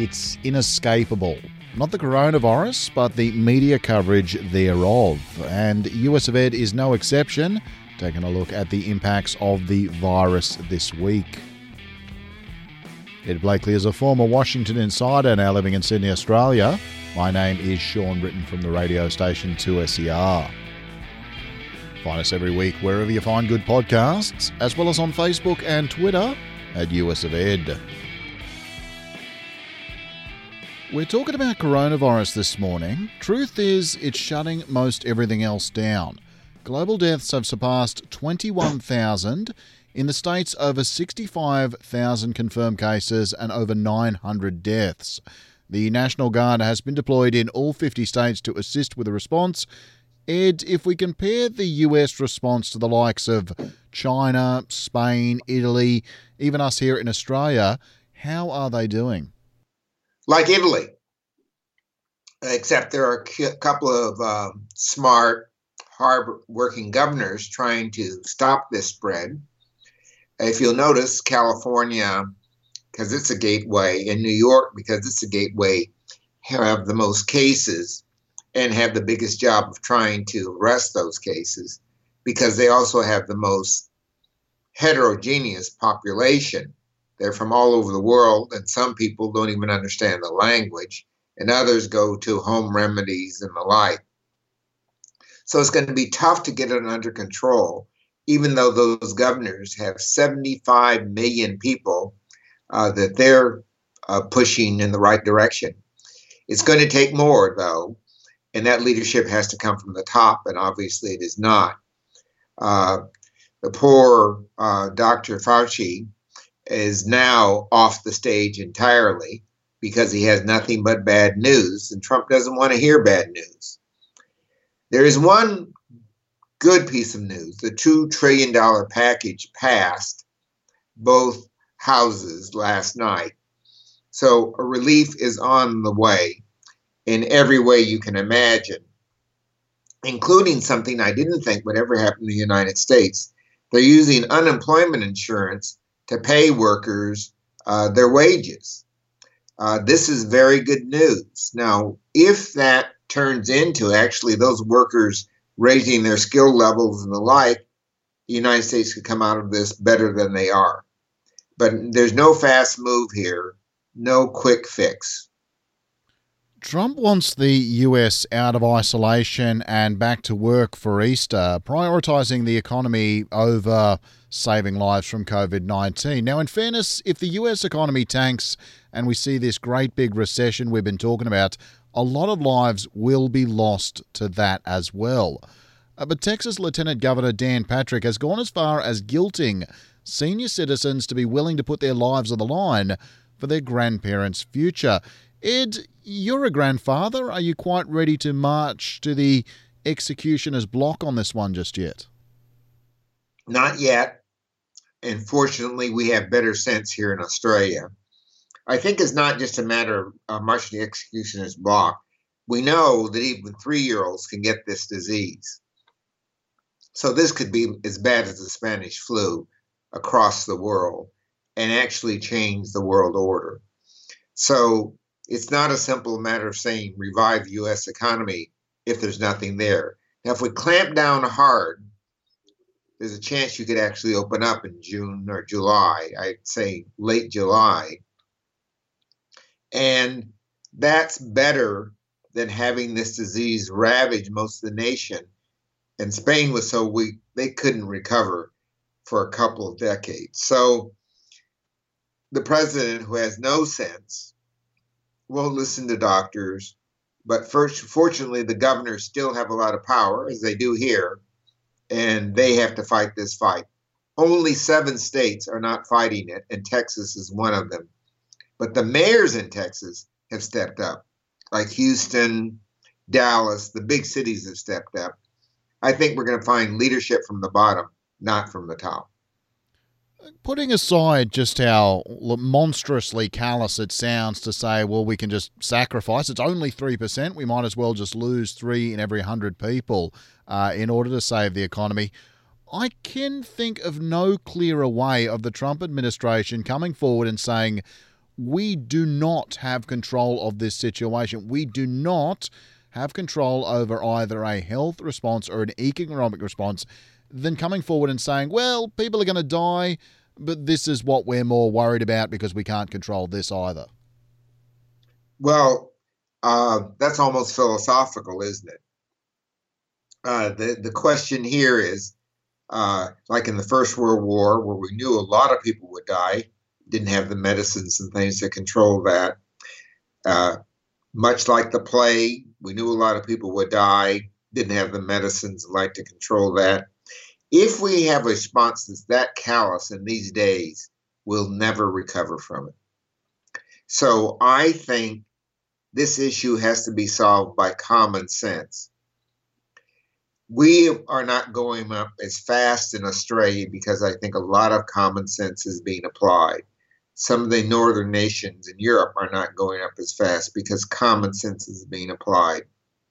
It's inescapable. Not the coronavirus, but the media coverage thereof. And US of Ed is no exception, taking a look at the impacts of the virus this week. Ed Blakely is a former Washington insider now living in Sydney, Australia. My name is Sean Britton from the radio station 2SER. Find us every week wherever you find good podcasts, as well as on Facebook and Twitter at US of Ed. We're talking about coronavirus this morning. Truth is, it's shutting most everything else down. Global deaths have surpassed 21,000. In the States, over 65,000 confirmed cases and over 900 deaths. The National Guard has been deployed in all 50 states to assist with the response. Ed, if we compare the US response to the likes of China, Spain, Italy, even us here in Australia, how are they doing? Like Italy, except there are a couple of smart, hard-working governors trying to stop this spread. If you'll notice, California, because it's a gateway, and New York, because it's a gateway, have the most cases and have the biggest job of trying to arrest those cases because they also have the most heterogeneous population. They're from all over the world, and some people don't even understand the language, and others go to home remedies and the like. So it's going to be tough to get it under control, even though those governors have 75 million people that they're pushing in the right direction. It's going to take more, though, and that leadership has to come from the top, and obviously it is not. The poor Dr. Fauci is now off the stage entirely because he has nothing but bad news, and Trump doesn't want to hear bad news. There is one good piece of news. The $2 trillion package passed both houses last night. So a relief is on the way in every way you can imagine, including something I didn't think would ever happen in the United States. They're using unemployment insurance to pay workers their wages. This is very good news. Now, if that turns into actually those workers raising their skill levels and the like, the United States could come out of this better than they are. But there's no fast move here, no quick fix. Trump wants the US out of isolation and back to work for Easter, prioritising the economy over saving lives from COVID-19. Now, in fairness, if the US economy tanks and we see this great big recession we've been talking about, a lot of lives will be lost to that as well. But Texas Lieutenant Governor Dan Patrick has gone as far as guilting senior citizens to be willing to put their lives on the line for their grandparents' future. Ed, you're a grandfather. Are you quite ready to march to the executioner's block on this one just yet? Not yet. And fortunately, we have better sense here in Australia. I think it's not just a matter of marching to the executioner's block. We know that even 3-year-olds can get this disease. So this could be as bad as the Spanish flu across the world and actually change the world order. So it's not a simple matter of saying revive the U.S. economy if there's nothing there. Now, if we clamp down hard, there's a chance you could actually open up in June or July. I'd say late July. And that's better than having this disease ravage most of the nation. And Spain was so weak, they couldn't recover for a couple of decades. So the president, who has no sense, won't listen to doctors. But fortunately, the governors still have a lot of power, as they do here, and they have to fight this fight. Only 7 states are not fighting it, and Texas is one of them. But the mayors in Texas have stepped up, like Houston, Dallas, the big cities have stepped up. I think we're going to find leadership from the bottom, not from the top. Putting aside just how monstrously callous it sounds to say, well, we can just sacrifice, it's only 3%, we might as well just lose 3 in every 100 people in order to save the economy. I can think of no clearer way of the Trump administration coming forward and saying, we do not have control of this situation. We do not have control over either a health response or an economic response, than coming forward and saying, well, people are going to die, but this is what we're more worried about because we can't control this either. Well, that's almost philosophical, isn't it? The question here is, like in the First World War, where we knew a lot of people would die, didn't have the medicines and things to control that. Much like the plague, we knew a lot of people would die, didn't have the medicines like to control that. If we have a response that's that callous in these days, we'll never recover from it. So I think this issue has to be solved by common sense. We are not going up as fast in Australia because I think a lot of common sense is being applied. Some of the northern nations in Europe are not going up as fast because common sense is being applied.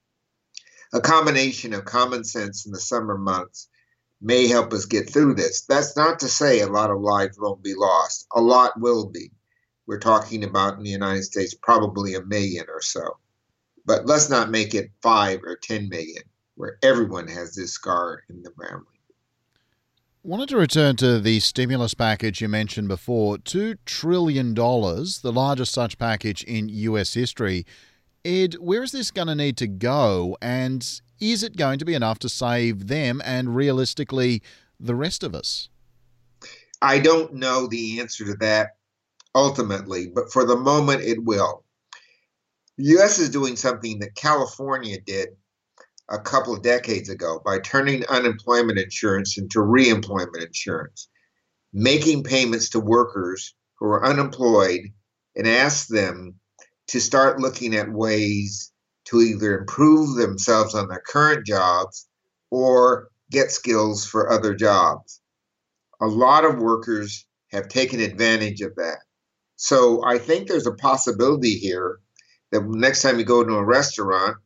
A combination of common sense in the summer months may help us get through this. That's not to say a lot of lives won't be lost. A lot will be. We're talking about in the United States probably 1 million or so. But let's not make it 5 or 10 million, where everyone has this scar in the family. Wanted to return to the stimulus package you mentioned before. $2 trillion, the largest such package in US history. Ed, where is this going to need to go, and is it going to be enough to save them and realistically the rest of us? I don't know the answer to that ultimately, but for the moment it will. The U.S. is doing something that California did a couple of decades ago by turning unemployment insurance into reemployment insurance, making payments to workers who are unemployed and ask them to start looking at ways to either improve themselves on their current jobs or get skills for other jobs. A lot of workers have taken advantage of that. So I think there's a possibility here that next time you go to a restaurant,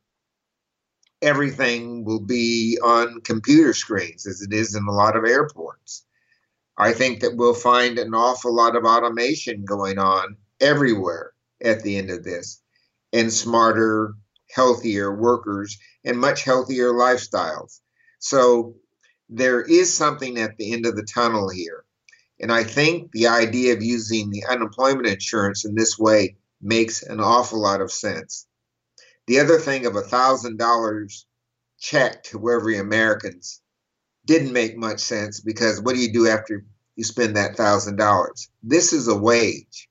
everything will be on computer screens as it is in a lot of airports. I think that we'll find an awful lot of automation going on everywhere at the end of this, and smarter, healthier workers and much healthier lifestyles. So there is something at the end of the tunnel here. And I think the idea of using the unemployment insurance in this way makes an awful lot of sense. The other thing of $1,000 check to every Americans didn't make much sense, because what do you do after you spend that $1,000? This is a wage.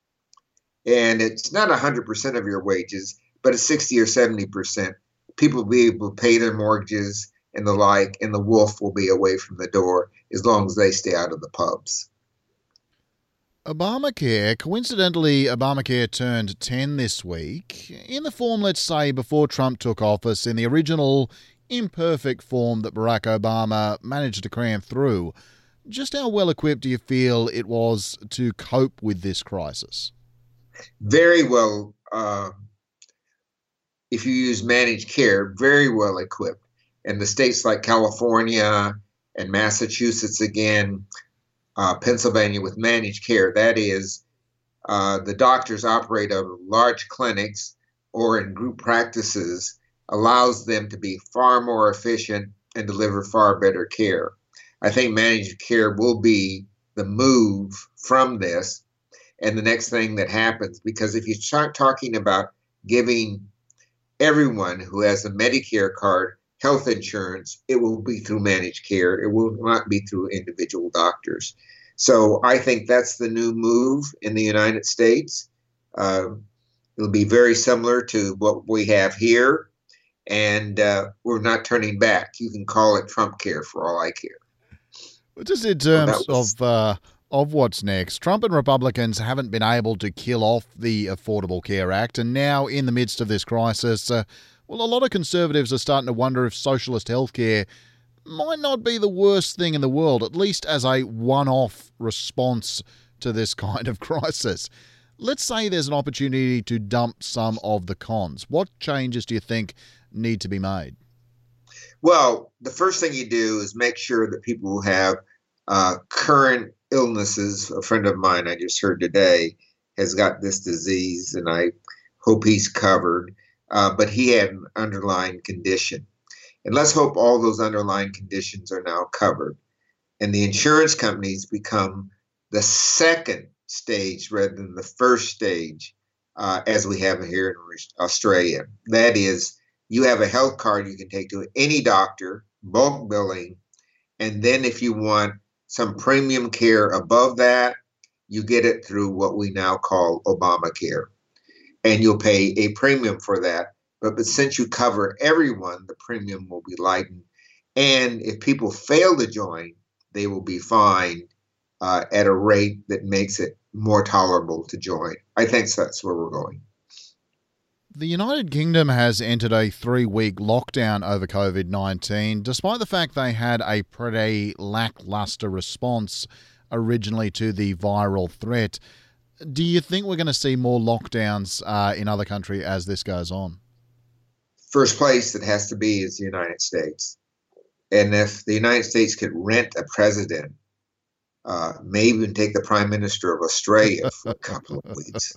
And it's not 100% of your wages, but it's 60 or 70%. People will be able to pay their mortgages and the like, and the wolf will be away from the door as long as they stay out of the pubs. Obamacare, coincidentally, Obamacare turned 10 this week, in the form, let's say, before Trump took office, in the original imperfect form that Barack Obama managed to cram through. Just how well equipped do you feel it was to cope with this crisis? Very well, if you use managed care, very well equipped. And the states like California and Massachusetts, again, Pennsylvania with managed care, that is, the doctors operate out of large clinics or in group practices, allows them to be far more efficient and deliver far better care. I think managed care will be the move from this. And the next thing that happens, because if you start talking about giving everyone who has a Medicare card health insurance, it will be through managed care. It will not be through individual doctors. So I think that's the new move in the United States. It'll be very similar to what we have here, and we're not turning back. You can call it Trump care for all I care. Just in terms of what's next, Trump and Republicans haven't been able to kill off the Affordable Care Act, and now in the midst of this crisis, a lot of conservatives are starting to wonder if socialist healthcare might not be the worst thing in the world, at least as a one-off response to this kind of crisis. Let's say there's an opportunity to dump some of the cons. What changes do you think need to be made? Well, the first thing you do is make sure that people who have current illnesses. A friend of mine I just heard today has got this disease, and I hope he's covered. But he had an underlying condition. And let's hope all those underlying conditions are now covered. And the insurance companies become the second stage rather than the first stage, as we have here in Australia. That is, you have a health card you can take to any doctor, bulk billing, and then if you want some premium care above that, you get it through what we now call Obamacare. And you'll pay a premium for that. But since you cover everyone, the premium will be lightened. And if people fail to join, they will be fined at a rate that makes it more tolerable to join. I think that's where we're going. The United Kingdom has entered a 3-week lockdown over COVID-19, despite the fact they had a pretty lackluster response originally to the viral threat. Do you think we're going to see more lockdowns in other countries as this goes on? First place it has to be is the United States. And if the United States could rent a president, maybe even take the Prime Minister of Australia for a couple of weeks,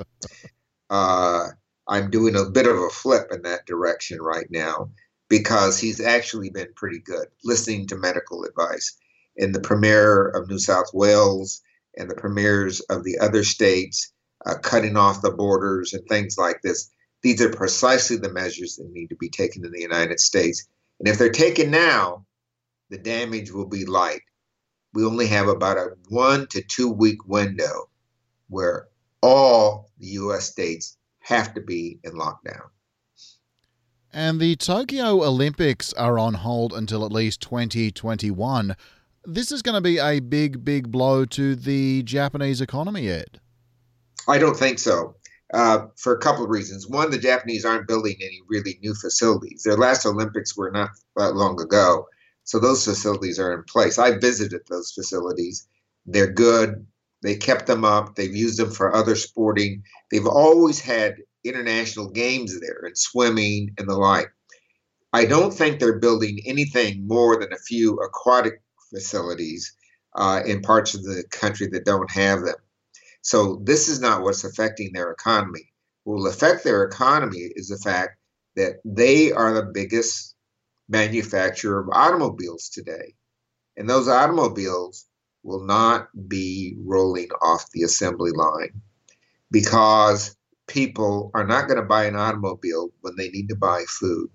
I'm doing a bit of a flip in that direction right now because he's actually been pretty good listening to medical advice. And the Premier of New South Wales and the premiers of the other states cutting off the borders and things like this. These are precisely the measures that need to be taken in the United States. And if they're taken now, the damage will be light. We only have about a 1 to 2 week window where all the U.S. states have to be in lockdown. And the Tokyo Olympics are on hold until at least 2021. This is going to be a big, big blow to the Japanese economy, Ed. I don't think so, for a couple of reasons. One, the Japanese aren't building any really new facilities. Their last Olympics were not that long ago, so those facilities are in place. I visited those facilities. They're good. They kept them up. They've used them for other sporting. They've always had international games there and swimming and the like. I don't think they're building anything more than a few aquatic facilities in parts of the country that don't have them. So this is not what's affecting their economy. What will affect their economy is the fact that they are the biggest manufacturer of automobiles today. And those automobiles will not be rolling off the assembly line because people are not going to buy an automobile when they need to buy food.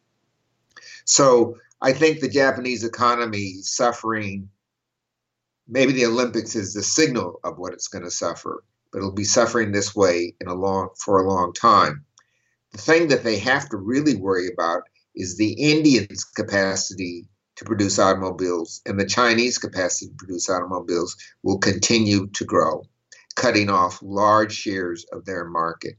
So I think the Japanese economy is suffering. Maybe the Olympics is the signal of what it's going to suffer, but it'll be suffering this way for a long time. The thing that they have to really worry about is the Indians' capacity to produce automobiles, and the Chinese capacity to produce automobiles will continue to grow, cutting off large shares of their market.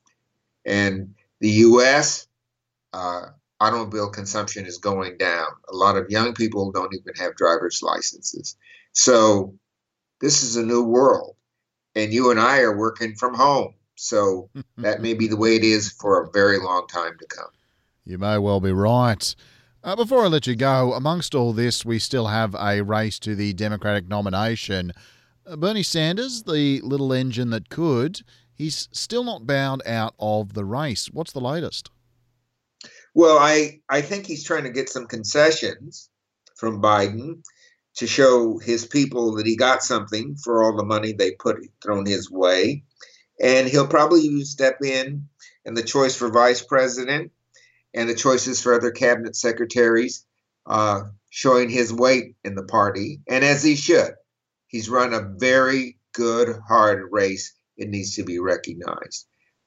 And the U.S. Automobile consumption is going down. A lot of young people don't even have driver's licenses. So this is a new world, and you and I are working from home. So that may be the way it is for a very long time to come. You may well be right. Before I let you go, amongst all this, we still have a race to the Democratic nomination. Bernie Sanders, the little engine that could, he's still not bowed out of the race. What's the latest? Well, I think he's trying to get some concessions from Biden to show his people that he got something for all the money they thrown his way. And he'll probably step in the choice for vice president and the choices for other cabinet secretaries, showing his weight in the party, and as he should. He's run a very good, hard race. It needs to be recognized.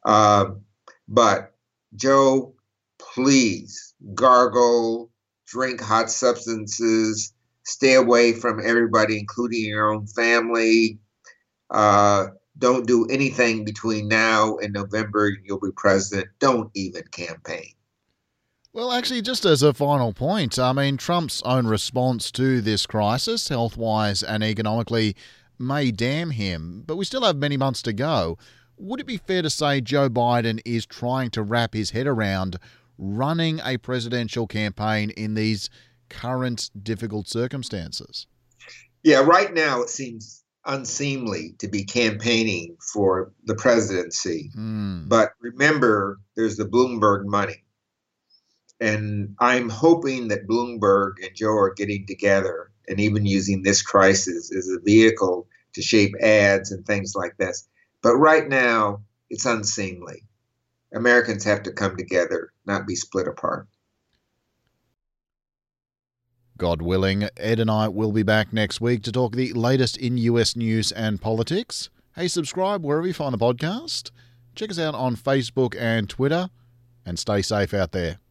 But Joe, please gargle, drink hot substances, stay away from everybody, including your own family. Don't do anything between now and November. You'll be president. Don't even campaign. Well, actually, just as a final point, I mean, Trump's own response to this crisis, health-wise and economically, may damn him, but we still have many months to go. Would it be fair to say Joe Biden is trying to wrap his head around running a presidential campaign in these current difficult circumstances? Yeah, right now it seems unseemly to be campaigning for the presidency. Mm. But remember, there's the Bloomberg money. And I'm hoping that Bloomberg and Joe are getting together and even using this crisis as a vehicle to shape ads and things like this. But right now, it's unseemly. Americans have to come together, not be split apart. God willing, Ed and I will be back next week to talk the latest in US news and politics. Hey, subscribe wherever you find the podcast. Check us out on Facebook and Twitter, and stay safe out there.